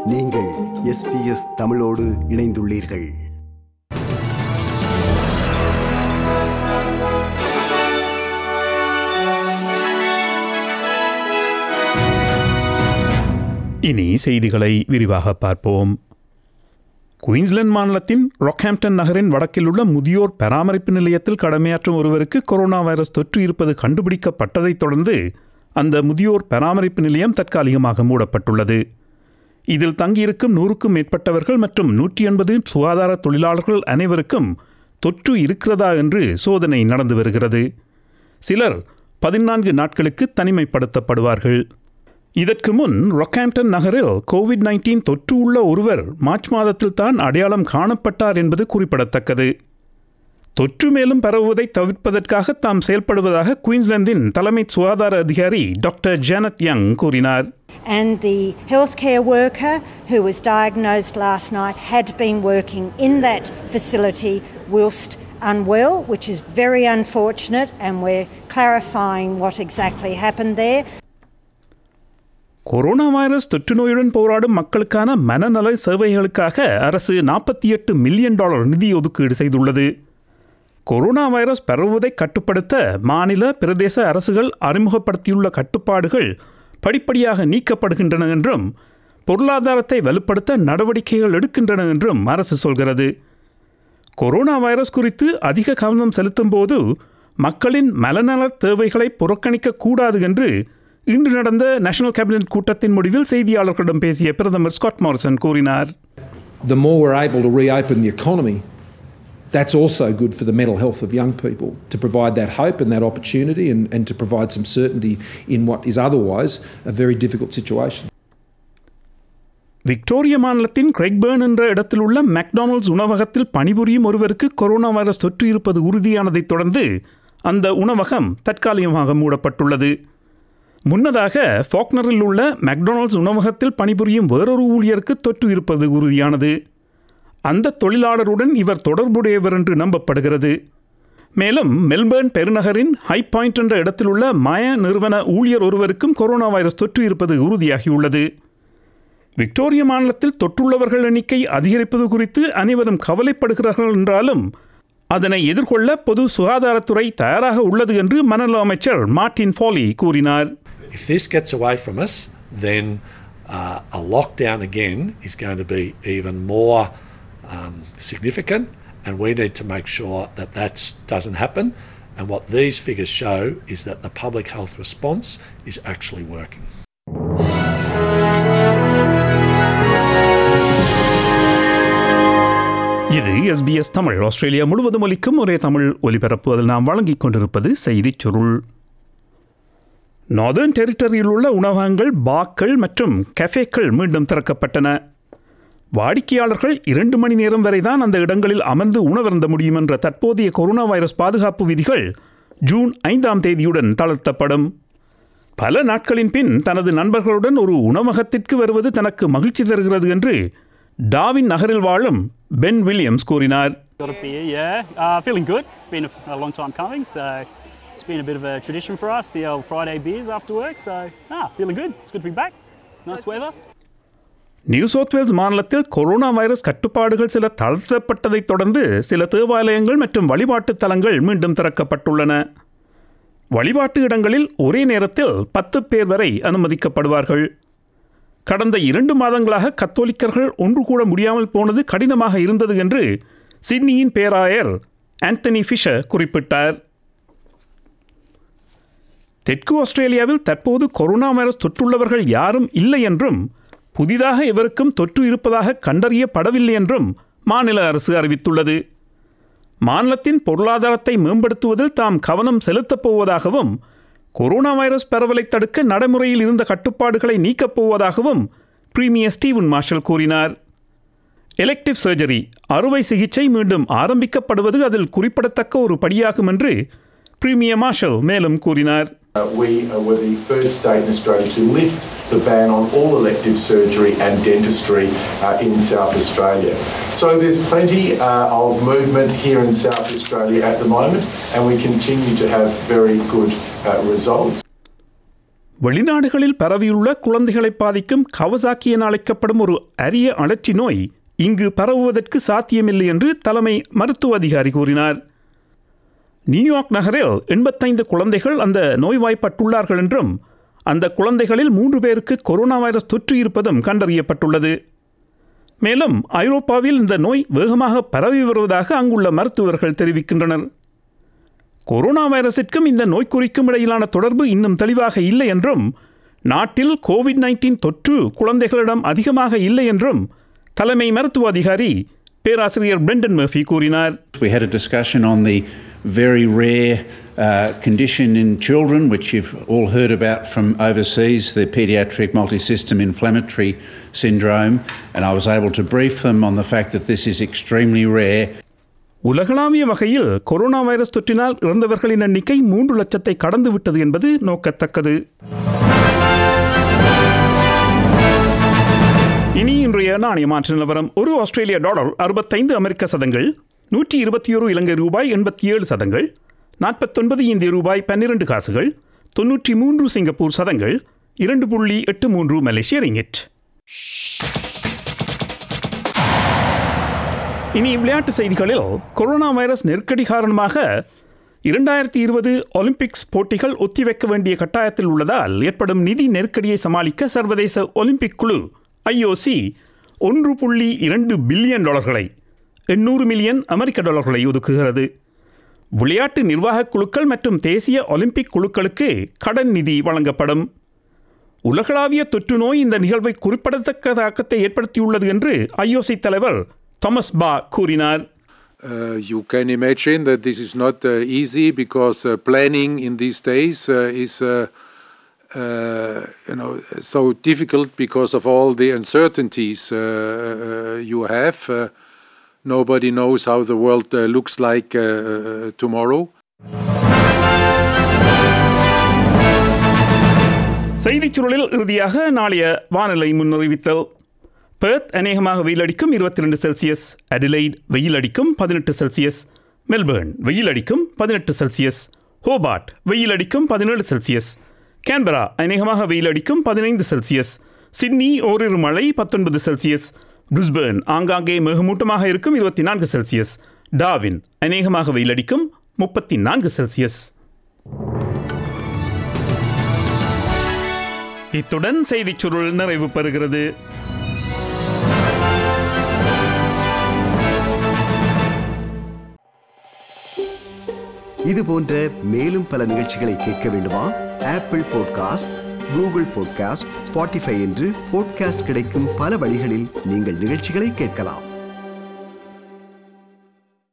நீங்கள் SBS தமிழோடு இணைந்துள்ளீர்கள். இனி செய்திகளை விரிவாக பார்ப்போம். குயின்ஸ்லாந்து மாநிலத்தின் ராக்ஹாம்ப்டன் நகரின் வடக்கில் உள்ள முதியோர் பராமரிப்பு நிலையத்தில் கடமையாற்றும் ஒருவருக்கு கொரோனா வைரஸ் தொற்று இருப்பது கண்டுபிடிக்கப்பட்டதைத் தொடர்ந்து அந்த முதியோர் பராமரிப்பு நிலையம் தற்காலிகமாக மூடப்பட்டுள்ளது. இதில் தங்கியிருக்கும் 100க்கும் மேற்பட்டவர்கள் மற்றும் 180 சுகாதார தொழிலாளர்கள் அனைவருக்கும் தொற்று இருக்கிறதா என்று சோதனை நடந்து வருகிறது. சிலர் 14 நாட்களுக்கு தனிமைப்படுத்தப்படுவார்கள். இதற்கு முன் ராக்ஹாம்ப்டன் நகரில் கோவிட்-19 தொற்று உள்ள ஒருவர் மார்ச் மாதத்தில் தான் அடையாளம் காணப்பட்டார் என்பது குறிப்பிடத்தக்கது. தொற்று மேலும் பரவுவதை தவிர்ப்பதற்காக தாம் செயல்படுவதாக குயின்ஸ்லாந்தின் தலைமை சுகாதார அதிகாரி டாக்டர் ஜானட் யங் கூறினார். And the healthcare worker who was diagnosed last night had been working in that facility whilst unwell, which is very unfortunate, and we're clarifying what exactly happened there. Corona virus தொற்று நோயுடன் போராடும் மக்களுக்கான மனநல சேவைகளுக்காக அரசு $48 million நிதி ஒதுக்கீடு செய்துள்ளது. Corona virus பரவுவதை கட்டுப்படுத்த மாநில பிரதேச அரசுகள் அறிமுகப்படுத்தியுள்ள கட்டுப்பாடுகள் படிப்படியாக நீக்கப்படுகின்றன என்றும் பொருளாதாரத்தை வலுப்படுத்த நடவடிக்கைகள் எடுக்கின்றன என்றும் அரசு சொல்கிறது. கொரோனா வைரஸ் குறித்து அதிக கவனம் செலுத்தும் போது மக்களின் மனநல தேவைகளை புறக்கணிக்க கூடாது என்று இன்று நடந்த நேஷனல் கேபினட் கூட்டத்தின் முடிவில் செய்தியாளர்களிடம் பேசிய பிரதமர் ஸ்காட் மாரிசன் கூறினார். The more we're able to reopen the economy, that's also good for the mental health of young people, to provide that hope and that opportunity and to provide some certainty in what is otherwise a very difficult situation. Victoria மாநிலத்தின் Craigieburn என்ற இடத்தில் உள்ள McDonald's உணவகத்தில் பணிபுரியும் ஒருவருக்கு corona virus தொற்று இருப்பது உறுதியானதைத் தொடர்ந்து அந்த உணவகம் தற்காலிகமாக மூடப்பட்டுள்ளது. முன்னதாக ஃபாக்னரில் உள்ள மெக்டானல்ட்ஸ் உணவகத்தில் பணிபுரியும் வேறொரு ஊழியருக்கு தொற்று இருப்பது உறுதியானது. அந்த தொழிலாளருடன் இவர் தொடர்புடையவர் என்று நம்பப்படுகிறது. மேலும் மெல்பர்ன் பெருநகரின் ஹை பாயிண்ட் என்ற இடத்தில் உள்ள மய நிறுவன ஊழியர் ஒருவருக்கும் கொரோனா வைரஸ் தொற்று இருப்பது உறுதியாகியுள்ளது. விக்டோரியா மாநிலத்தில் தொற்றுள்ளவர்கள் எண்ணிக்கை அதிகரிப்பது குறித்து அனைவரும் கவலைப்படுகிறார்கள் என்றாலும் அதனை எதிர்கொள்ள பொது சுகாதாரத்துறை தயாராக உள்ளது என்று மனநல அமைச்சர் மார்ட்டின் ஃபாலி கூறினார். If this gets away from us, then a lockdown again is going to be even more significant, and we need to make sure that that doesn't happen. And what these figures show is that the public health response is actually working. இது SBS Tamil, Australia முழுவதும் ஒலிக்கும் ஒரே தமிழ் ஒலிபரப்பு. அதில் நாம் வழங்கிக் கொண்டிருப்பது செய்திச் சுருள். நார்தர்ன் டெரிட்டரியில் உள்ள உணவகங்கள், பார்கள் மற்றும் கஃபேக்கள் மீண்டும் திறக்கப்பட்டன. வாடிக்கையாளர்கள் 2 மணி நேரம் வரைதான் அந்த இடங்களில் அமர்ந்து உணவருந்த முடியும் என்ற தற்போதைய கொரோனா வைரஸ் பாதுகாப்பு விதிகள் ஜூன் 5ஆம் தேதியுடன் தளர்த்தப்படும். பல நாட்களின் பின் தனது நண்பர்களுடன் ஒரு உணவகத்திற்கு வருவது தனக்கு மகிழ்ச்சி தருகிறது என்று டாவின் நகரில் வாழும் பென் வில்லியம்ஸ் கூறினார். Feeling good. It's been a long time coming, so it's been a bit of a tradition for us, the old Friday beers after work, so feeling good. It's good to be back. Nice weather. New South Wales மாநிலத்தில் corona virus கட்டுப்பாடுகள் சில தளர்த்தப்பட்டதைத் தொடர்ந்து சில தேவாலயங்கள் மற்றும் வழிபாட்டு தலங்கள் மீண்டும் திறக்கப்பட்டுள்ளன. வழிபாட்டு இடங்களில் ஒரே நேரத்தில் 10 பேர் வரை அனுமதிக்கப்படுவார்கள். கடந்த 2 மாதங்களாக கத்தோலிக்கர்கள் ஒன்று கூட முடியாமல் போனது கடினமாக இருந்தது என்று சிட்னியின் பேராயர் ஆந்தனி ஃபிஷர் குறிப்பிட்டார். தெற்கு ஆஸ்திரேலியாவில் தற்போது கொரோனா வைரஸ் தொற்றுள்ளவர்கள் யாரும் இல்லை என்றும் புதிதாக எவருக்கும் தொற்று இருப்பதாக கண்டறியப்படவில்லை என்றும் மாநில அரசு அறிவித்துள்ளது. மாநிலத்தின் பொருளாதாரத்தை மேம்படுத்துவதில் தாம் கவனம் செலுத்தப் போவதாகவும் கொரோனா வைரஸ் பரவலை தடுக்க நடைமுறையில் இருந்த கட்டுப்பாடுகளை நீக்கப் போவதாகவும் பிரீமியர் ஸ்டீவன் மார்ஷல் கூறினார். எலெக்டிவ் சர்ஜரி, அறுவை சிகிச்சை மீண்டும் ஆரம்பிக்கப்படுவது அதில் குறிப்பிடத்தக்க ஒரு படியாகும் என்று பிரீமியர் மார்ஷல் மேலும் கூறினார். We were the first state in Australia to lift the ban on all elective surgery and dentistry in South Australia. So there's plenty of movement here in South Australia at the moment, and we continue to have very good results. வெளிநாடுகளில் பரவியுள்ள குழந்தைகளை பாதிக்கும் Kawasaki என அழைக்கப்படும் ஒரு அரிய அழற்சி நோய் இங்கு பரவுவதற்கு சாத்தியமில்லை என்று தலைமை மருத்துவ அதிகாரி கூறினார். நியூயார்க் நகரில் 85 குழந்தைகள் அந்த நோய்வாய்ப்பட்டுள்ளார்கள் என்றும் அந்த குழந்தைகளில் 3 பேருக்கு கொரோனா வைரஸ் தொற்று இருப்பதும் கண்டறியப்பட்டுள்ளது. மேலும் ஐரோப்பாவில் இந்த நோய் வேகமாக பரவி வருவதாக அங்குள்ள மருத்துவர்கள் தெரிவிக்கின்றனர். கொரோனா வைரஸிற்கும் இந்த நோய்க்குறிக்கும் இடையிலான தொடர்பு இன்னும் தெளிவாக இல்லை என்றும் நாட்டில் கோவிட்-19 தொற்று குழந்தைகளிடம் அதிகமாக இல்லை என்றும் தலைமை மருத்துவ அதிகாரி பேராசிரியர் பிரெண்டன் மர்ஃபி கூறினார். We had a discussion on the very rare condition in children, which you've all heard about from overseas, the pediatric multisystem inflammatory syndrome, and I was able to brief them on the fact that this is extremely rare. உலகளாவிய வகையில் corona virus தொற்றினால் இறந்தவர்களின் எண்ணிக்கை 3 லட்சத்தை கடந்து விட்டது என்பது நோக்கத்தக்கது. இனி இன்றைய நாணய மாற்று நிலவரம். ஒரு ஆஸ்திரேலிய டாலர் 65 அமெரிக்க சதங்கள், 121 இலங்கை ரூபாய் 87 சதங்கள், 49 இந்திய ரூபாய் 12 காசுகள், 93 சிங்கப்பூர் சதங்கள், 2.83 மலேசிய ரிங்கிட். இனி விளையாட்டு செய்திகளில் கொரோனா வைரஸ் நெருக்கடி காரணமாக 2020 ஒலிம்பிக்ஸ் போட்டிகள் ஒத்திவைக்க வேண்டிய கட்டாயத்தில் உள்ளதால் ஏற்படும் நிதி நெருக்கடியை சமாளிக்க சர்வதேச ஒலிம்பிக் குழு IOC $1.2 பில்லியன் 800 மில்லியன் அமெரிக்க டாலர்களை ஒதுக்குகிறது. விளையாட்டு நிர்வாகக் குழுக்கள் மற்றும் தேசிய ஒலிம்பிக் குழுக்களுக்கு கடன் நிதி வழங்கப்படும். உலகளாவிய தொற்று நோய் இந்த நிகழ்வை குறிப்பிடத்தக்க தாக்கத்தை ஏற்படுத்தியுள்ளது என்று IOC தலைவர் தாமஸ் பா கூறினார். You can imagine that this is not easy because planning in these days is so difficult because of all the uncertainties you have. Nobody knows how the world looks like tomorrow. செய்திச் சுருளில் இறுதியாக நாளைய வானிலை முன்னறிவித்தல். Perth அநேகமாக வெயிலடிக்கும் 22 Celsius, Adelaide வெயில் அடிக்கும் 18 Celsius, Melbourne வெயில் அடிக்கும் 18 செல்சியஸ், ஹோபார்ட் வெயில் அடிக்கும் 17 செல்சியஸ், கேன்பரா அநேகமாக வெயில் அடிக்கும் 15 செல்சியஸ், சிட்னி ஓரிரு மழை 19 செல்சியஸ், பிரிஸ்பேர்ன் ஆங்காங்கே மேகமூட்டமாக இருக்கும் 24 செல்சியஸ், டார்வின் அநேகமாக வெயில் அடிக்கும் 34 செல்சியஸ். இத்துடன் செய்திச் சுருள் நிறைவு பெறுகிறது. இது போன்ற மேலும் பல நிகழ்ச்சிகளை கேட்க வேண்டுமா? Apple podcast, Google podcast, Spotify என்று பாட்காஸ்ட் கிடைக்கும் பல வழிகளில் நீங்கள் நிகழ்ச்சிகளை கேட்கலாம்.